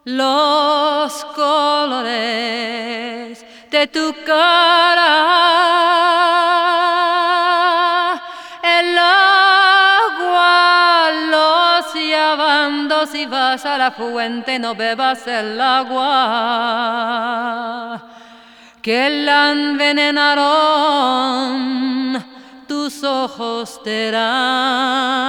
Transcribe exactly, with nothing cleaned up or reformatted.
los colores de tu cara, el agua, los llevando, si vas a la fuente no bebas el agua, que la envenenaron tus ojos te dan.